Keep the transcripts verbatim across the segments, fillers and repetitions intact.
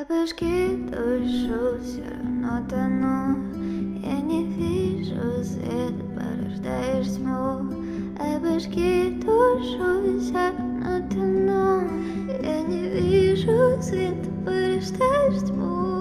Обожги душу, все равно тону. Я не вижу света, порождаешь тьму. Обожги душу, все равно тону. Я не вижу света, порождаешь тьму.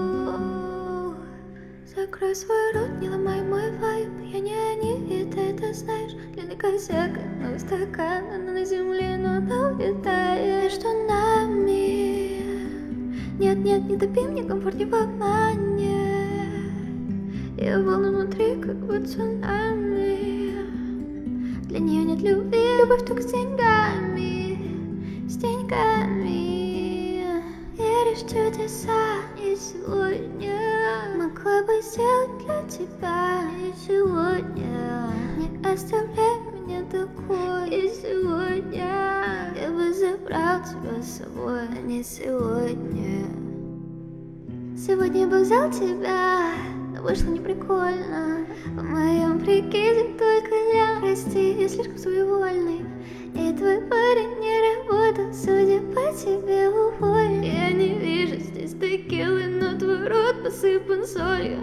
Закрой свой рот, не ломай мой вайб. Я не они, и ты это знаешь. Длинный косяк, ну стакан, она на земле, но она улетает. Между нами нет, нет, не топи, мне комфортнее в обмане. Я волны внутри, как бы цунами. Для нее нет любви, любовь только с деньгами, с деньгами. Веришь в чудеса, и сегодня могла бы сделать для тебя. И сегодня не оставляй меня такой. И сегодня я бы забрал тебя с собой, а не сегодня. Сегодня я бы взял тебя, но вышло не прикольно. В моем прикиде только я. Прости, я слишком своевольный. И твой парень не работал, судя по тебе, уволен. Я не вижу здесь текилы, но твой рот посыпан солью.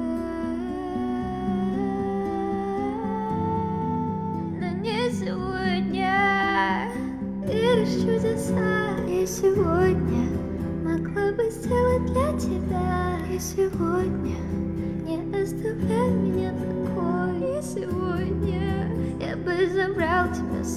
Но не сегодня. Веришь в чудеса. И сегодня могла бы сделать для тебя. И сегодня не оставляй меня такой. И сегодня я бы забрал тебя